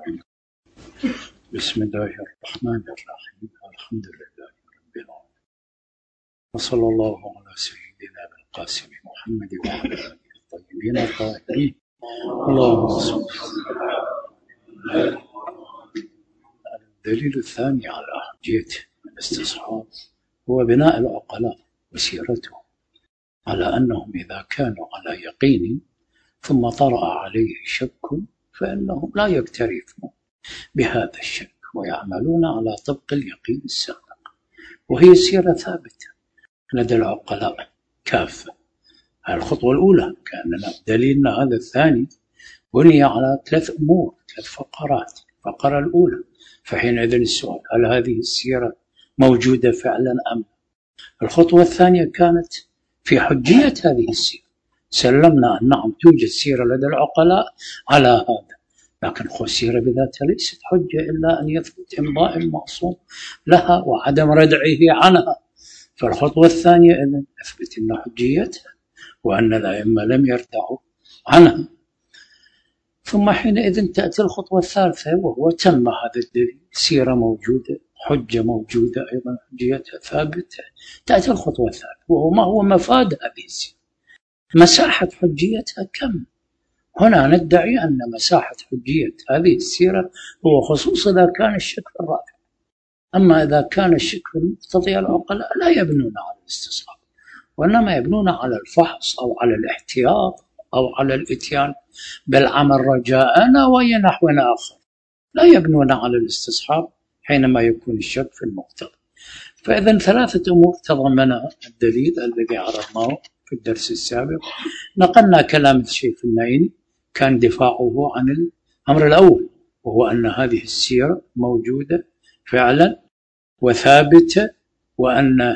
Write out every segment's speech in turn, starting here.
بسم الله الرحمن الرحيم. الحمد لله رب العالمين، وصلى الله على سيدنا القاسم محمد وعلى آله الطيبين الطاهرين. اللهم صل. الدليل الثاني على حجية الاستصحاب هو بناء العقلاء وسيرتهم على أنهم إذا كانوا على يقين ثم طرأ عليه شك فإنهم لا يكترثون بهذا الشك ويعملون على طبق اليقين السابق، وهي سيرة ثابتة لدى العقلاء كافة. الخطوة الأولى كأننا دليلنا هذا الثاني بني على 3 أمور، 3 فقرات. الفقرة الأولى، فحينئذ السؤال هل هذه السيرة موجودة فعلا أم؟ الخطوة الثانية كانت في حجية هذه السيرة، سلمنا أن نعم توجد سيرة لدى العقلاء على هذا، لكن السيرة بذاتها ليست حجة إلا أن يثبت إمضاء المعصوم لها وعدم ردعه عنها. فالخطوة الثانية إذن أثبت أن حجيتها وأن الأئمة لم يردعوا عنها. ثم حينئذ تأتي الخطوة الثالثة، وهو تم هذا الدليل، سيرة موجودة، حجة موجودة، أيضا حجيتها ثابتة. تأتي الخطوة الثالثة، وهو ما هو مفاد هذه السيرة، مساحة حجيتها كم. هنا ندعي أن مساحة حجية هذه السيرة هو خصوصا إذا كان الشك في الرافع. أما إذا كان الشك في المقتضي العقلاء لا يبنون على الاستصحاب، وإنما يبنون على الفحص أو على الاحتياط أو على الإتيان بالعمل رجاءنا وأي نحو آخر، لا يبنون على الاستصحاب حينما يكون الشك في المقتضي. فإذا 3 أمور تضمنها الدليل الذي عرضناه في الدرس السابق. نقلنا كلام الشيخ النعيني كان دفاعه عن الأمر الأول، وهو أن هذه السيرة موجودة فعلا وثابتة، وأن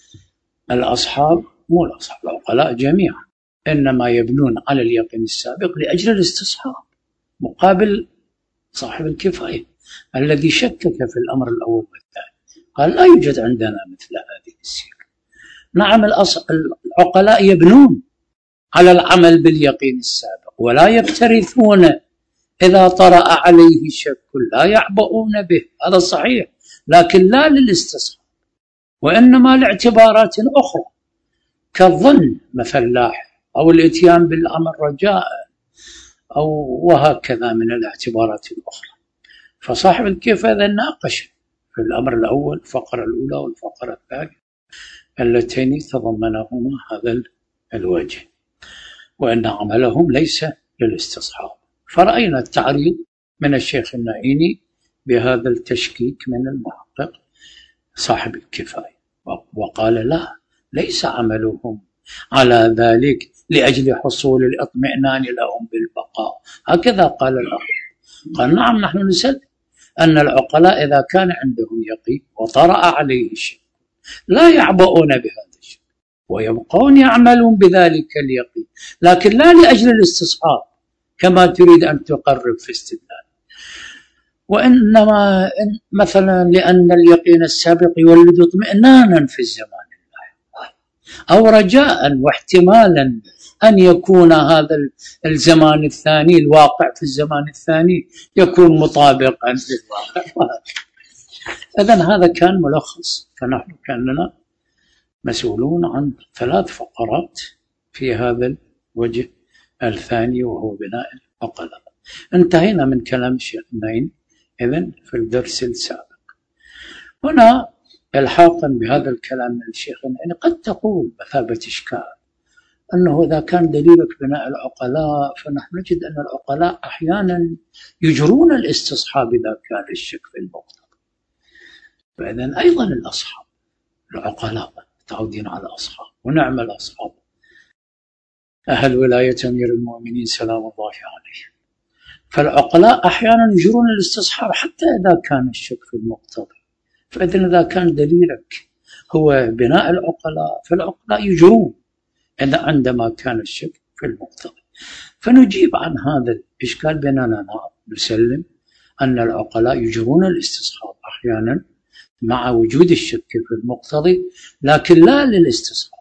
الأصحاب مو الأصحاب العقلاء جميعا إنما يبنون على اليقين السابق لأجل الاستصحاب، مقابل صاحب الكفاية الذي شكك في الأمر الأول والثاني قال لا يوجد عندنا مثل هذه السيرة. نعم العقلاء يبنون على العمل باليقين السابق ولا يكترثون إذا طرأ عليه شك، لا يعبؤون به، هذا صحيح، لكن لا للاستصحاب، وإنما لاعتبارات أخرى كالظن مثل لاحق أو الإتيان بالأمر رجاء أو وهكذا من الاعتبارات الأخرى. فصاحب الكفاية إذا ناقش في الأمر الأول الفقرة الأولى والفقرة الثانية اللتين تضمنهما هذا الوجه، وأن عملهم ليس للاستصحاب. فرأينا التعريض من الشيخ النعيني بهذا التشكيك من المحقق صاحب الكفاية، وقال لا، ليس عملهم على ذلك لأجل حصول الإطمئنان لهم بالبقاء، هكذا قال الآخر. قال نعم نحن نسلم أن العقلاء إذا كان عندهم يقين وطرأ عليه الشيء لا يعبؤون بهذا الشيء ويبقون يعملون بذلك اليقين، لكن لا لأجل الاستصحاب كما تريد أن تقرب في استدلال، وإنما مثلا لأن اليقين السابق يولد اطمئنانا في الزمان اللاحق أو رجاء واحتمالا أن يكون هذا الزمان الثاني، الواقع في الزمان الثاني يكون مطابقا للواقع. إذن هذا كان ملخص. فنحن كأننا مسؤولون عن 3 فقرات في هذا الوجه الثاني، وهو بناء العقلاء. انتهينا من كلام الشيخ النعيني إذن في الدرس السابق. هنا الحاقا بهذا الكلام من الشيخ النعيني قد تقول بثابة إشكال أنه إذا كان دليلك بناء العقلاء فنحن نجد أن العقلاء أحيانا يجرون الاستصحاب إذا كان الشك في المقتضى. فإذن أيضا الأصحاب العقلاء متعودين على الأصحاب، ونعم الأصحاب أهل ولاية أمير المؤمنين سلام الله عليه. فالعقلاء أحيانا يجرون الاستصحاب حتى إذا كان الشك في المقتضى. فإذن إذا كان دليلك هو بناء العقلاء فالعقلاء يجرون إذا عندما كان الشك في المقتضى. فنجيب عن هذا الإشكال بأننا نسلم أن العقلاء يجرون الاستصحاب أحيانا مع وجود الشك في المقتضي، لكن لا للاستصحاب،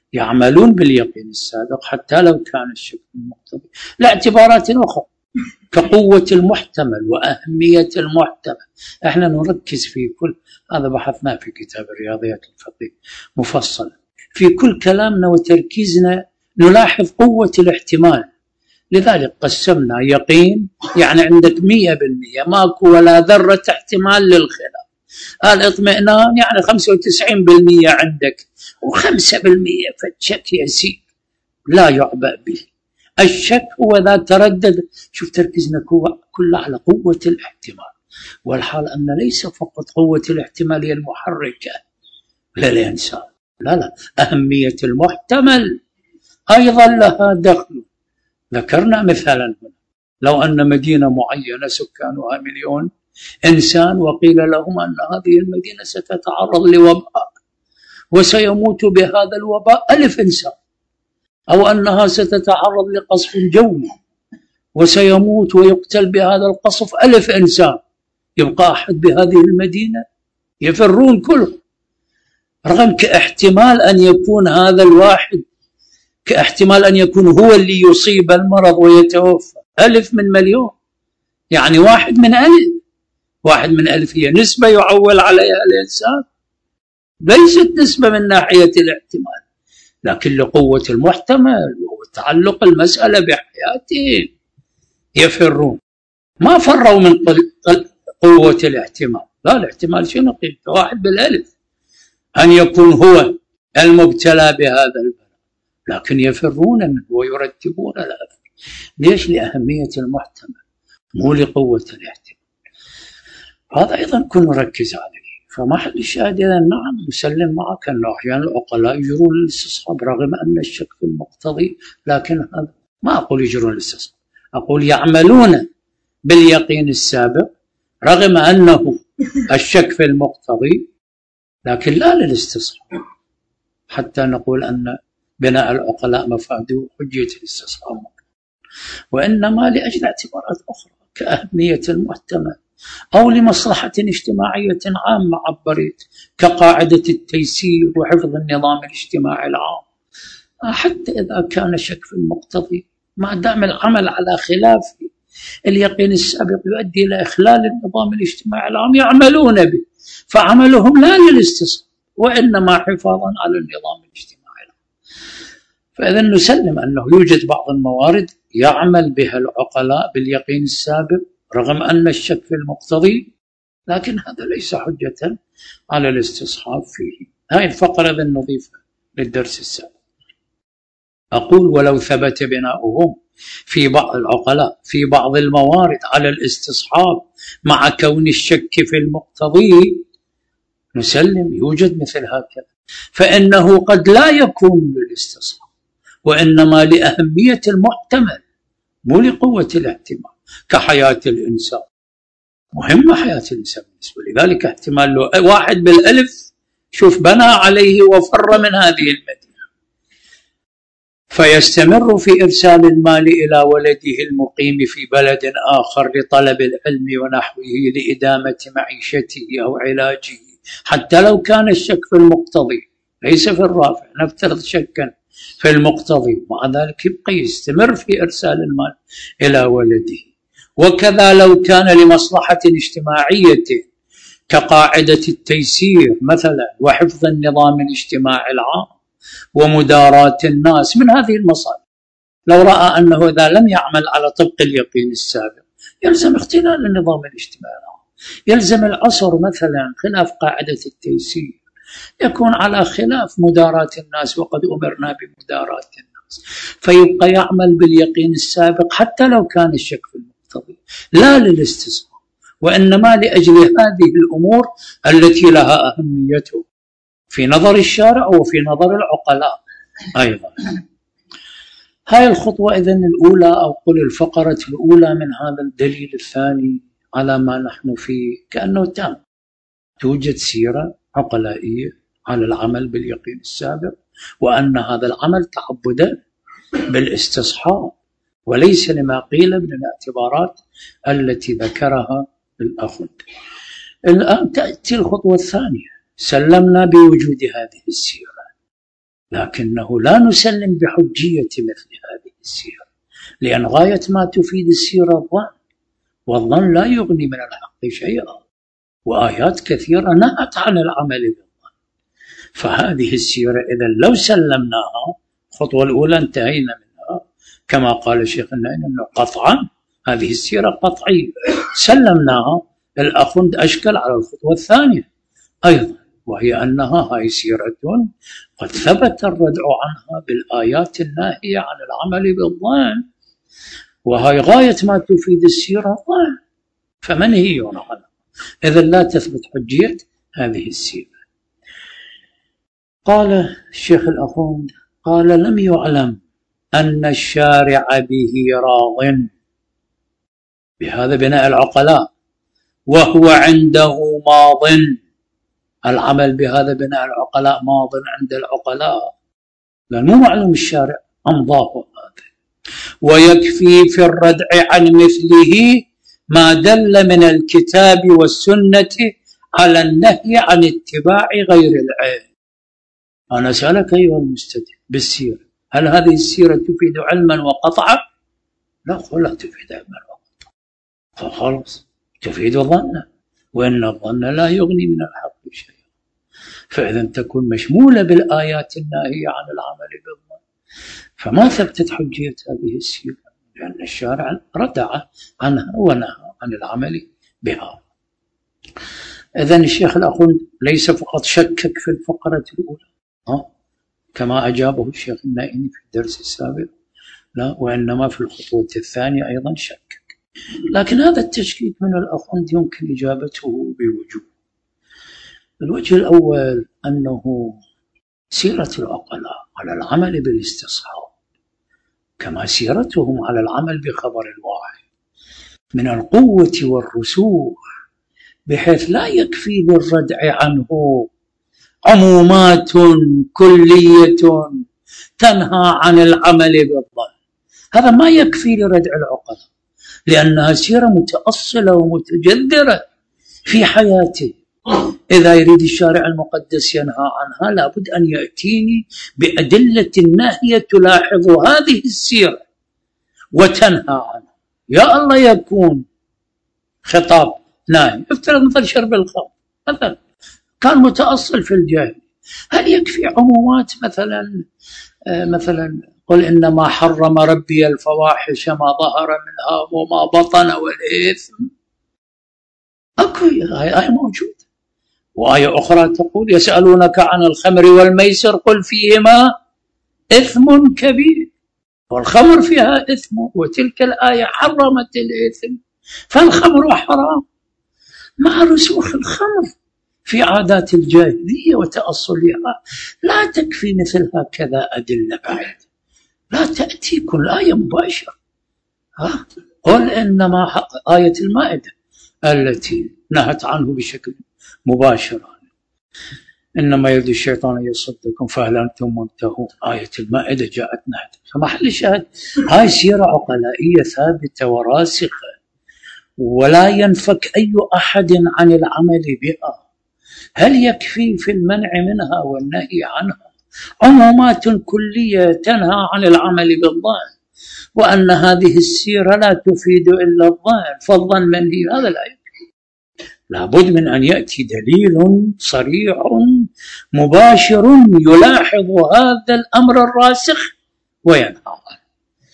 يعملون باليقين السابق حتى لو كان الشك في المقتضي لاعتبارات أخرى كقوة المحتمل وأهمية المحتمل. احنا نركز في كل هذا، بحثناه في كتاب الرياضيات الفقهية مفصلا، في كل كلامنا وتركيزنا نلاحظ قوة الاحتمال. لذلك قسمنا يقين، يعني عندك 100% ماكو ولا ذرة احتمال للخلاف. الاطمئنان يعني 95% عندك، و5% فالشك يسير لا يعبأ به. الشك هو ذا تردد. شوف تركيزنا كله على قوة الاحتمال، والحال أن ليس فقط قوة الاحتمال هي المحركة للإنسان، لا، أهمية المحتمل أيضا لها دخل. ذكرنا مثالا هنا، لو أن مدينة معينة سكانها 1,000,000 إنسان، وقيل لهم أن هذه المدينة ستتعرض لوباء وسيموت بهذا الوباء 1000 إنسان، أو أنها ستتعرض لقصف جوي وسيموت ويقتل بهذا القصف 1000 إنسان، يبقى أحد بهذه المدينة؟ يفرون كلهم، رغم كاحتمال أن يكون هذا الواحد، كاحتمال أن يكون هو اللي يصيب المرض ويتوفى. 1000 من مليون، يعني 1 من 1000. 1 من 1000 هي نسبة يعول عليها الإنسان، ليست نسبة من ناحية الاحتمال، لكن لقوة المحتمل وتعلق المسألة بحياتهم يفرون. ما فروا من قوة الاحتمال، لا، الاحتمال شنو قيمته؟ 1 بالألف أن يكون هو المبتلى بهذا البلاء، لكن يفرون منه ويرتبون الأثر. ليش؟ لأهمية المحتمل مو لقوة الاحتمال. هذا أيضا كن نركز عليه. فمحل الشاهد إذا نعم نسلم معك أنه أحيانا العقلاء يجرون الاستصحاب رغم أن الشك في المقتضي، لكن هذا ما أقول يجرون الاستصحاب، أقول يعملون باليقين السابق رغم أنه الشك في المقتضي، لكن لا للاستصحاب، حتى نقول أن بناء العقلاء مفاده حجية الاستصحاب، وإنما لأجل اعتبارات أخرى كأهمية المحتمل أو لمصلحة اجتماعية عامة عبرت، كقاعدة التيسير وحفظ النظام الاجتماعي العام. حتى إذا كان شك في المقتضي، ما دام العمل على خلاف اليقين السابق يؤدي إلى إخلال النظام الاجتماعي العام يعملون به، فعملهم لا للاستصحاب وإنما حفاظا على النظام الاجتماعي العام. فإذا نسلم أنه يوجد بعض الموارد يعمل بها العقلاء باليقين السابق رغم أن الشك في المقتضي، لكن هذا ليس حجة على الاستصحاب فيه. هذه الفقرة إذن نضيفها للدرس السابق. أقول ولو ثبت بناؤهم في بعض العقلاء في بعض الموارد على الاستصحاب مع كون الشك في المقتضي، نسلم يوجد مثل هكذا، فإنه قد لا يكون للاستصحاب وإنما لأهمية المحتمل مو لقوة الاحتمال، كحياة الإنسان. مهمة حياة الإنسان بالنسبة، لذلك احتمال له 1 بالألف شوف بنى عليه وفر من هذه المدينة، فيستمر في إرسال المال إلى ولده المقيم في بلد آخر لطلب العلم ونحوه لإدامة معيشته أو علاجه، حتى لو كان الشك في المقتضي ليس في الرافع، نفترض شكا في المقتضي، مع ذلك يبقى يستمر في إرسال المال إلى ولده. وكذا لو كان لمصلحة اجتماعية كقاعدة التيسير مثلا وحفظ النظام الاجتماعي العام ومداراة الناس من هذه المصالح، لو رأى أنه إذا لم يعمل على طبق اليقين السابق يلزم اختلال النظام الاجتماعي العام، يلزم العصر مثلا خلاف قاعدة التيسير يكون على خلاف مداراة الناس وقد أمرنا بمداراة الناس، فيبقى يعمل باليقين السابق حتى لو كان الشك في المقتضي، لا للاستصحاب وإنما لأجل هذه الأمور التي لها أهميته في نظر الشارع وفي نظر العقلاء أيضا. هاي الخطوة إذن الأولى، أو قل الفقرة الأولى من هذا الدليل الثاني على ما نحن فيه، كأنه تام. توجد سيرة عقلائية على العمل باليقين السابق، وأن هذا العمل تعبدا بالاستصحاب وليس لما قيل من الاعتبارات التي ذكرها الأخ. الآن تأتي الخطوة الثانية. سلمنا بوجود هذه السيرة، لكنه لا نسلم بحجية مثل هذه السيرة، لأن غاية ما تفيد السيرة الظن، والظن لا يغني من الحق شيئا، وآيات كثيرة نهت عن العمل بالظن. فهذه السيرة إذا لو سلمناها، الخطوة الأولى انتهينا منها كما قال شيخنا أنه قطعا هذه السيرة قطعية، سلمناها. الأخوند أشكل على الخطوة الثانية أيضا، وهي أنها هاي سيرة قد ثبت الردع عنها بالآيات الناهية عن العمل بالظن، وهي غاية ما تفيد السيرة الظن، فمنهي عنها، إذا لا تثبت حجية هذه السيرة. قال الشيخ الأخوند قال: لم يعلم أن الشارع به راض، بهذا بناء العقلاء، وهو عنده ماض. العمل بهذا بناء العقلاء ماض عند العقلاء، لأن مو معلوم الشارع أمضاه هذا. ويكفي في الردع عن مثله ما دل من الكتاب والسنة على النهي عن اتباع غير العلم. أنا أسألك أيها المستدل بالسيرة، هل هذه السيرة تفيد علما وقطعا؟ لا، لا تفيد علما وقطعا، فخلص تفيد ظنا، وإن الظن لا يغني من الحق شيئا. فإذا تكون مشمولة بالآيات الناهية عن العمل بالظن، فما ثبتت حجية هذه السيرة، لأن الشارع ردع عنها ونهى عن العمل بها. إذن الشيخ الأخوند ليس فقط شكك في الفقرة الأولى كما أجابه الشيخ النائني في الدرس السابق، لا، وإنما في الخطوة الثانية أيضا شكك. لكن هذا التشكيك من الأخوند يمكن إجابته بوجوه. الوجه الأول أنه سيرة العقلاء على العمل بالاستصحاب كما سيرتهم على العمل بخبر الواحد من القوة والرسوخ، بحيث لا يكفي للردع عنه عمومات كلية تنهى عن العمل بالظن. هذا ما يكفي لردع العقلاء، لأنها سيرة متأصلة ومتجذرة في حياته. إذا يريد الشارع المقدس ينهى عنها، لابد أن يأتيني بأدلة ناهية تلاحظ هذه السيرة وتنهى عنها. يا الله يكون خطاب ناهي، افترض مثل شرب الخمر مثلا كان متأصل في الجاهل، هل يكفي عمومات مثلا قل إنما حرم ربي الفواحش ما ظهر منها وما بطن والإثم؟ أكو آية موجود. وآية أخرى تقول: يسألونك عن الخمر والميسر قل فيهما إثم كبير. والخمر فيها إثم، وتلك الآية حرمت الإثم، فالخمر حرام مع رسوخ الخمر في عادات الجاهلية وتأصلها. لا تكفي مثل هكذا أدلة بعد، لا تأتي كل آية مباشرة. قل إنما آية المائدة التي نهت عنه بشكل مباشر، إنما يريد الشيطان أن يصدكم فهل أنتم منتهون. آية المائدة جاءت نهت، فمحل الشاهد هاي سيرة عقلائية ثابتة وراسخة، ولا ينفك أي أحد عن العمل بها. هل يكفي في المنع منها والنهي عنها عمومات كلية تنهى عن العمل بالظن، وأن هذه السيرة لا تفيد إلا الظن، فالظن منهي؟ هذا لا يكفي، لابد من أن يأتي دليل صريح مباشر يلاحظ هذا الأمر الراسخ وينهى عنه.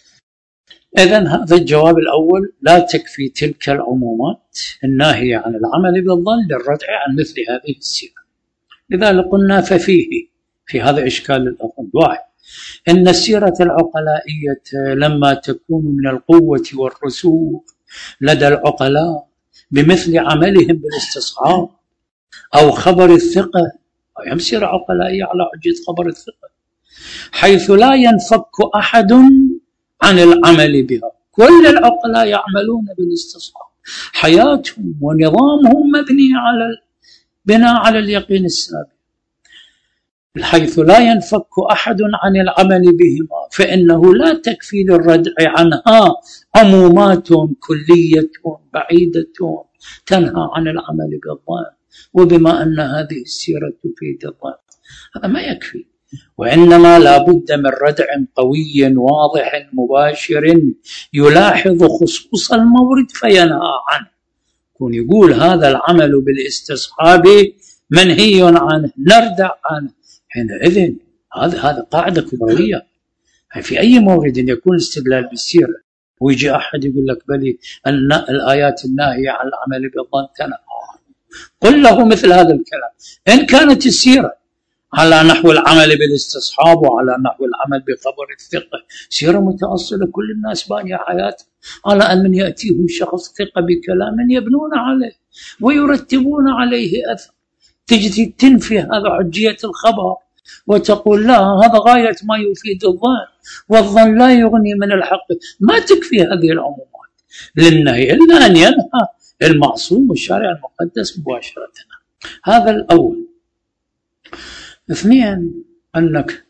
إذن هذا الجواب الأول: لا تكفي تلك العمومات الناهية عن العمل بالظن للردع عن مثل هذه السيرة. لذلك قلنا في هذا إشكال الأخوند. واحد: إن السيرة العقلائية لما تكون من القوة والرسوخ لدى العقلاء بمثل عملهم بالاستصحاب أو خبر الثقة، أو سيرة عقلائية على حجة خبر الثقة، حيث لا ينفك أحد عن العمل بها. كل العقلاء يعملون بالاستصحاب، حياتهم ونظامهم مبني على بناء على اليقين السابق، حيث لا ينفك أحد عن العمل بهما، فإنه لا تكفي للردع عنها عمومات كلية بعيدة تنهى عن العمل بالظن. وبما أن هذه السيرة تفيد الظن، هذا ما يكفي، وإنما لا بد من ردع قوي واضح مباشر يلاحظ خصوص المورد فينهى عنه. يكون يقول هذا العمل بالاستصحاب منهي عنه، نردع عنه، حينئذ هذا قاعدة كبروية. في أي مورد يكون استدلال بالسيرة ويجي أحد يقول لك بلي الآيات الناهية عن العمل بالظن تنهى، قل له مثل هذا الكلام. إن كانت السيرة على نحو العمل بالاستصحاب وعلى نحو العمل بخبر الثقة، سيرة متأصلة كل الناس بانية حياتهم على أن من يأتيهم شخص ثقة بكلام يبنون عليه ويرتبون عليه أثر، تجي تنفي هذا حجية الخبر وتقول لا هذا غاية ما يفيد الظن، والظن لا يغني من الحق، ما تكفي هذه العمومات للنهي إلا أن ينهى المعصوم والشارع المقدس مباشرة. هذا الأول. اثنين، أنك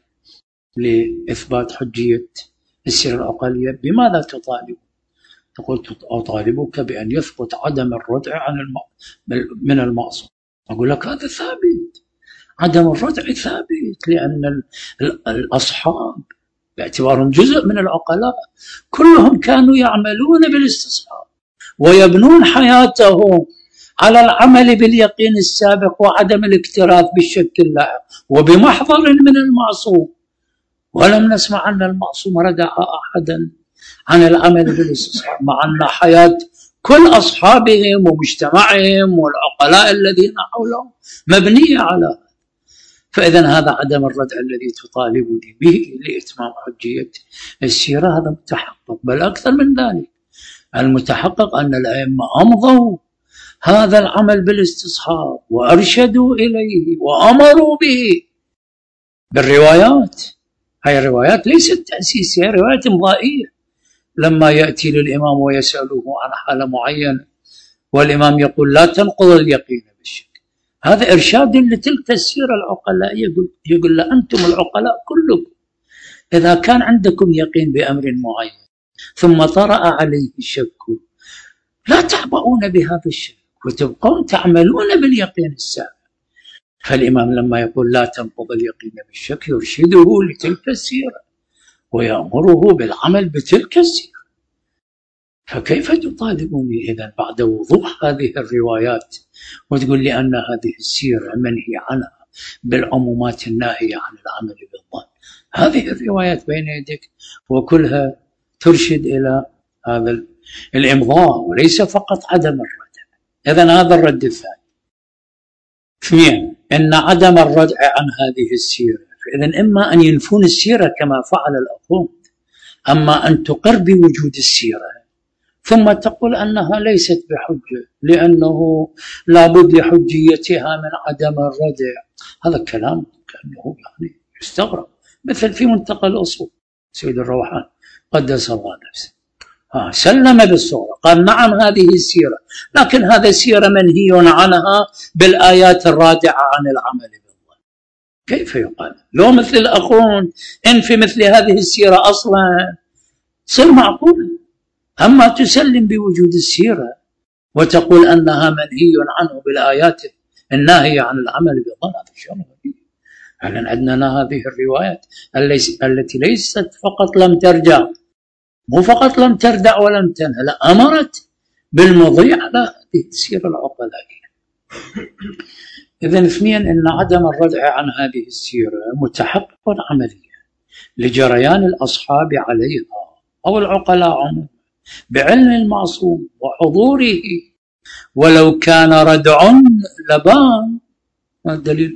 لإثبات حجية السيرة الأقلية بماذا تطالب؟ تقول أطالبك بأن يثبت عدم الردع من المعصوم. أقول لك هذا ثابت، عدم الردع ثابت، لأن الأصحاب باعتبارهم جزء من العقلاء كلهم كانوا يعملون بالاستصحاب ويبنون حياتهم على العمل باليقين السابق وعدم الاكتراث بالشك اللاحق وبمحضر من المعصوم. ولم نسمع أن المعصوم ردع أحدا عن العمل بالاستصحاب، مع أن حياة كل أصحابهم ومجتمعهم والعقلاء الذين حولهم مبنية على هذا. فإذا هذا عدم الردع الذي تطالبني به لإتمام حجية السيرة هذا متحقق، بل أكثر من ذلك، المتحقق أن الأئمة أمضوا هذا العمل بالاستصحاب وأرشدوا إليه وأمروا به بالروايات. هاي الروايات ليست تأسيسية، هي روايات إمضائية. لما يأتي للإمام ويسأله عن حالة معينة والإمام يقول لا تنقض اليقين بالشك، هذا إرشاد لتلك السيرة العقلائية. يقول له أنتم العقلاء كلكم إذا كان عندكم يقين بأمر معين ثم طرأ عليه الشك لا تعبؤون بهذا الشك وتبقون تعملون باليقين السابق. فالإمام لما يقول لا تنقض اليقين بالشك يرشده لتلك السيرة ويأمره بالعمل بتلك السيرة. فكيف تطالبني إذن بعد وضوح هذه الروايات وتقول لي أن هذه السيرة منهي عنها بالعمومات الناهية عن العمل بالظن؟ هذه الروايات بين يديك وكلها ترشد إلى هذا الإمضاء وليس فقط عدم الردع. إذن هذا الرد الثاني. اثنين، إن عدم الردع عن هذه السيرة، فإذن إما أن ينفون السيرة كما فعل الأخوان، أما أن تقر بوجود السيرة ثم تقول أنها ليست بحجة لأنه لابد لحجيتها من عدم الردع، هذا الكلام كأنه يعني يستغرب. مثل في منتقى الأصول سيد الروحان قدس الله نفسه سلم بالصورة، قال نعم هذه السيرة، لكن هذه السيرة منهي عنها بالآيات الرادعة عن العمل بالظن. كيف يقال؟ لو مثل الأخون إن في مثل هذه السيرة أصلا صير معقول، أما تسلم بوجود السيرة وتقول أنها منهي عنه بالآيات الناهية عن العمل بالظن، هذا شيء غريب. يعني عندنا هذه الروايات التي ليست فقط لم ترجع، مو فقط لم تردع ولم تنهى، لا أمرت بالمضي على هذه السيرة العقلائية. إذن اثنين، إن عدم الردع عن هذه السيرة متحقق عمليا لجريان الأصحاب عليها أو العقلاء عموما بعلم المعصوم وحضوره، ولو كان ردع لبان. الدليل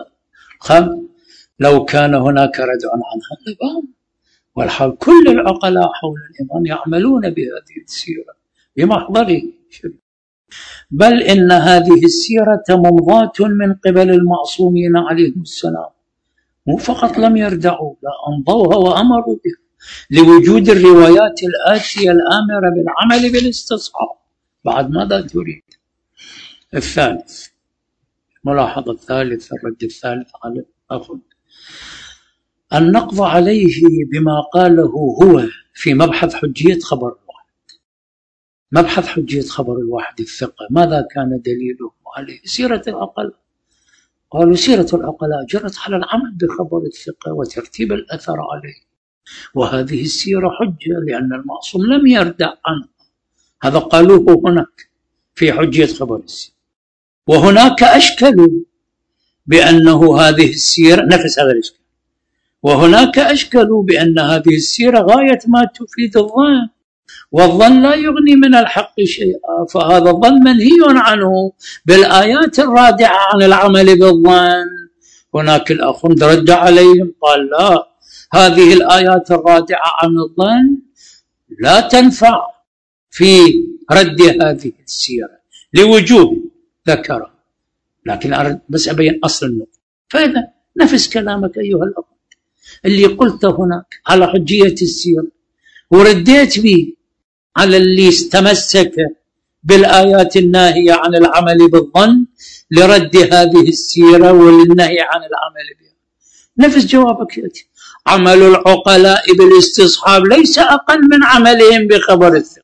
لو كان هناك ردع عنها لبان، والحال كل العقلاء حول الإمام يعملون بهذه السيرة بمحضره، بل إن هذه السيرة ممضاة من قبل المعصومين عليهم السلام، مو فقط لم يردعوا، لا أمضوها وأمروا بها لوجود الروايات الآتية الآمرة بالعمل بالاستصحاب. بعد ماذا تريد؟ الثالث، ملاحظة الثالث، الرد الثالث على الأخذ، النقض عليه بما قاله هو في مبحث حجية خبر الواحد. مبحث حجية خبر الواحد الثقة، ماذا كان دليله عليه؟ سيرة الأقل. قالوا سيرة العقلاء جرت على العمل بخبر الثقة وترتيب الأثر عليه، وهذه السيرة حجة لأن المعصوم لم يردع عنه. هذا قالوه هناك في حجية خبر السيرة. وهناك أشكلوا بأنه هذه السيرة نفس هذا الإشكال، وهناك أشكلوا بأن هذه السيرة غاية ما تفيد الظن، والظن لا يغني من الحق شيئا، فهذا الظن منهي عنه بالآيات الرادعة عن العمل بالظن. هناك الأخ رد عليهم قال لا، هذه الآيات الرادعة عن الظن لا تنفع في رد هذه السيرة لوجوه ذكرها، لكن أرد بس أبين أصل النقطة. فإذا نفس كلامك أيها الأخ اللي قلته هناك على حجية السيرة ورديت به على اللي استمسك بالآيات الناهية عن العمل بالظن لرد هذه السيرة وللنهي عن العمل بها، نفس جوابك يأتي. عمل العقلاء بالاستصحاب ليس أقل من عملهم بخبر الثقة.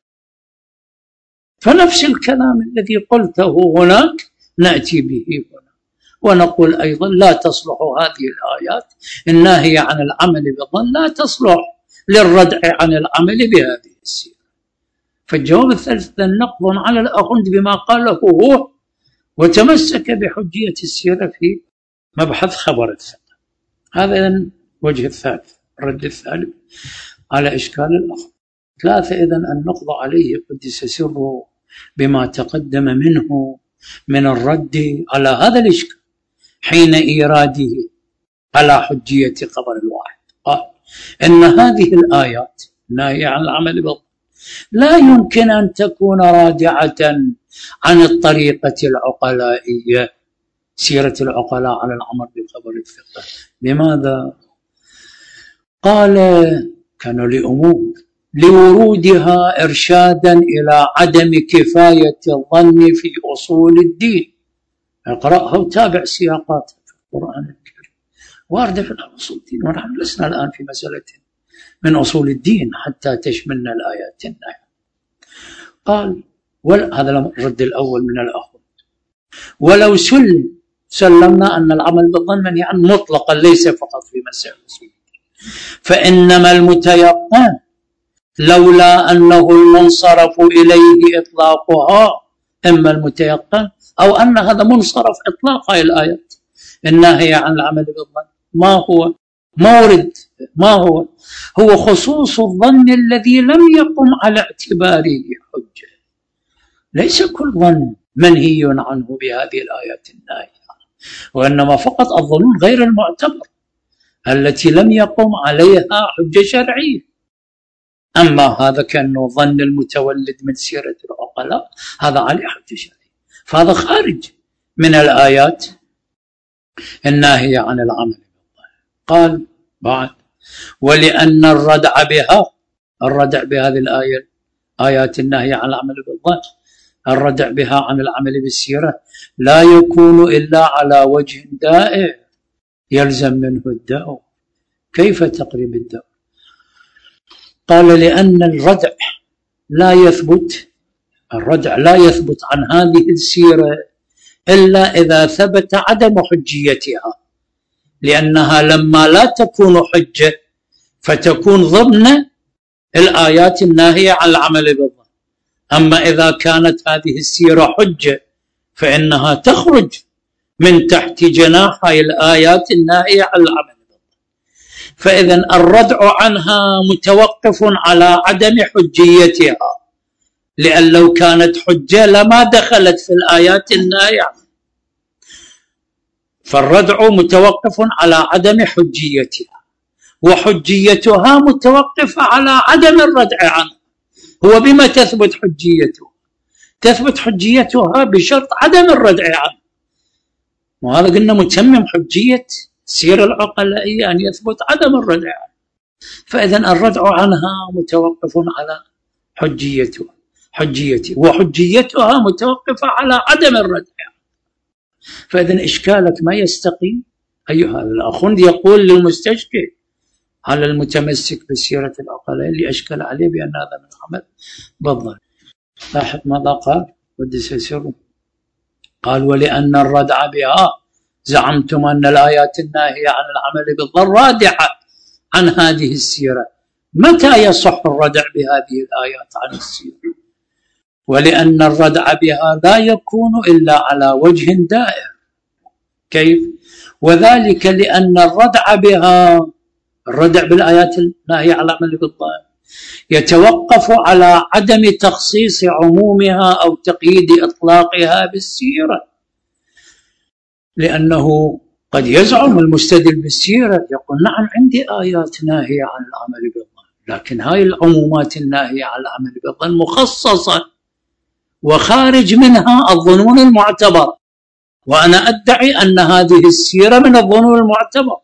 فنفس الكلام الذي قلته هناك نأتي به هنا ونقول أيضا لا تصلح هذه الآيات الناهية عن العمل بالظن، لا تصلح للردع عن العمل بهذه السيرة. فالجواب الثالث نقض على الأخوند بما قاله هو وتمسك بحجية السيرة في مبحث خبر الثقة. هذا الوجه الثالث، الرد الثالث على إشكال الأخ. ثلاثة، إذن النقض عليه قدس سره بما تقدم منه من الرد على هذا الإشكال حين إيراده على حجية خبر الواحد. قال إن هذه الآيات الناهية عن العمل بالظن لا يمكن أن تكون رادعة عن الطريقة العقلائية، سيرة العقلاء على العمل بخبر الثقة. لماذا؟ قال كانوا لأمور لورودها إرشادا إلى عدم كفاية الظن في أصول الدين. اقرأها وتابع سياقاتها في القرآن الكريم واردة في أصول الدين، ونحن لسنا الآن في مسألة من أصول الدين حتى تشملنا الآيات الناهية. قال هذا الرد الأول من الأخوة. ولو سلمنا أن العمل بالظن منهي عنه مطلقا ليس فقط في مسائل أصول الدين، فإنما المتيقن لولا أنه المنصرف إليه إطلاقها، إما المتيقن أو أن هذا منصرف إطلاق هذه الآيات الناهية عن العمل بالظن. ما هو مورد؟ ما هو خصوص الظن الذي لم يقم على اعتباره حجة. ليس كل ظن منهي عنه بهذه الآيات الناهية، وإنما فقط الظنون غير المعتبر التي لم يقم عليها حجة شرعية. أما هذا كأنه ظن المتولد من سيرة العقلاء هذا عليه حجة شرعية، فهذا خارج من الآيات الناهية عن العمل. قال بعد ولأن الردع بهذه الآية، آيات الناهية عن العمل بالظن، الردع بها عن العمل بالسيرة لا يكون إلا على وجه دائع يلزم منه الداء. كيف تقريب الداء؟ قال لأن الردع لا يثبت عن هذه السيرة إلا إذا ثبت عدم حجيتها، لأنها لما لا تكون حجة فتكون ضمن الآيات الناهية عن العمل بالظن. أما إذا كانت هذه السيرة حجة فإنها تخرج من تحت جناحي الآيات الناهية عن العمل بالظن. فإذا الردع عنها متوقف على عدم حجيتها، لأن لو كانت حجة لما دخلت في الآيات الناهية، فالردع متوقف على عدم حجيتها، وحجيتها متوقفة على عدم الردع عنها. هو بما تثبت حجيتها؟ تثبت حجيتها بشرط عدم الردع عنها، وهذا قلنا متمم حجية السيرة العقلائية أن يثبت عدم الردع عنها. فإذا الردع عنها متوقف على حجيتها، وحجيتها متوقفة على عدم الردع. فإذا إشكالك ما يستقيم أيها الأخوند يقول للمستشكل على المتمسك بالسيرة العقلائية اللي أشكل عليه بأن هذا من عمل بالظن. لاحظ ماذا قال قدس سره؟ قال ولأن الردع بها زعمتم أن الآيات الناهية عن العمل بالظن رادعة عن هذه السيرة. متى يصح الردع بهذه الآيات عن السيرة؟ ولأن الردع بها لا يكون إلا على وجه دائر. كيف؟ وذلك لأن الردع بها، الردع بالآيات الناهية عن العمل بالظن، يتوقف على عدم تخصيص عمومها أو تقييد إطلاقها بالسيرة. لأنه قد يزعم المستدل بالسيرة يقول نعم عندي آيات ناهية عن العمل بالظن، لكن هاي العمومات الناهية عن العمل بالظن مخصصة وخارج منها الظنون المعتبرة، وأنا أدعي أن هذه السيرة من الظنون المعتبرة،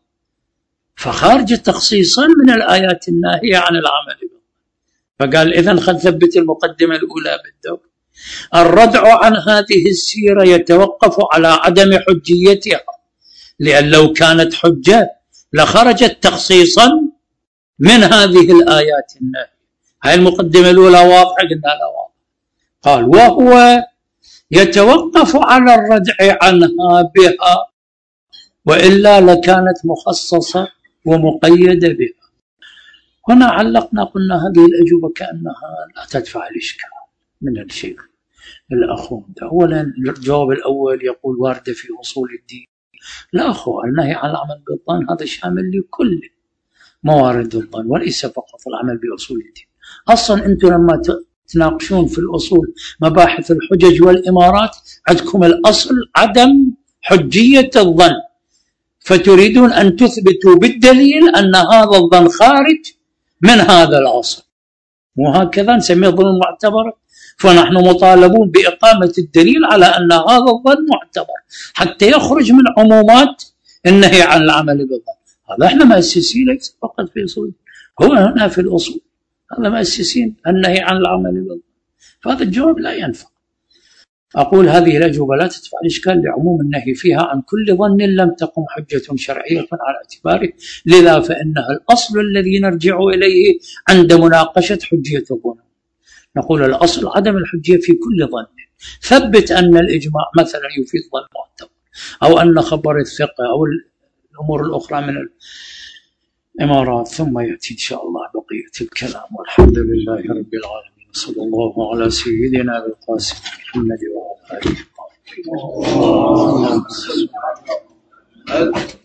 فخارج تخصيصا من الآيات الناهية عن العمل بالظن. فقال إذن خل ثبت المقدمة الأولى بالدور. الردع عن هذه السيرة يتوقف على عدم حجيتها، لأن لو كانت حجة لخرجت تخصيصا من هذه الآيات الناهية. هاي المقدمة الأولى واضحة؟ قلنا لا واضحة. قال وهو يتوقف على الردع عنها بها، وإلا لكانت مخصصة ومقيدة بها. هنا علقنا قلنا هذه الأجوبة كأنها لا تدفع الإشكال من الشيخ الأخوان. أولا الجواب الأول يقول واردة في أصول الدين. لا أخو، النهي عن العمل بالظن هذا شامل لكل موارد الظن وليس فقط العمل بأصول الدين. أصلا أنتم لما تناقشون في الأصول مباحث الحجج والإمارات عندكم الأصل عدم حجية الظن، فتريدون أن تثبتوا بالدليل أن هذا الظن خارج من هذا الأصل، وهكذا نسميه ظن معتبر. فنحن مطالبون بإقامة الدليل على أن هذا الظن معتبر حتى يخرج من عمومات النهي عن العمل بالظن. هذا احنا مؤسسين ليس فقط في أصول، هو هنا في الأصول هذا مؤسسين النهي عن العمل بالظن. فهذا الجواب لا ينفع. أقول هذه الأجوبة لا تدفع الإشكال لعموم النهي فيها عن كل ظن لم تقم حجة شرعية على اعتباره، لذا فإنها الأصل الذي نرجع إليه عند مناقشة حجية الظن. نقول الأصل عدم الحجية في كل ظن. ثبت أن الإجماع مثلا يفيد ظن معتبر، أو أن خبر الثقة، أو الأمور الأخرى من الإمارات، ثم يأتي إن شاء الله بقية الكلام. والحمد لله رب العالمين، صلى الله على سيدنا القاسم محمد وعلى آله وصحبه.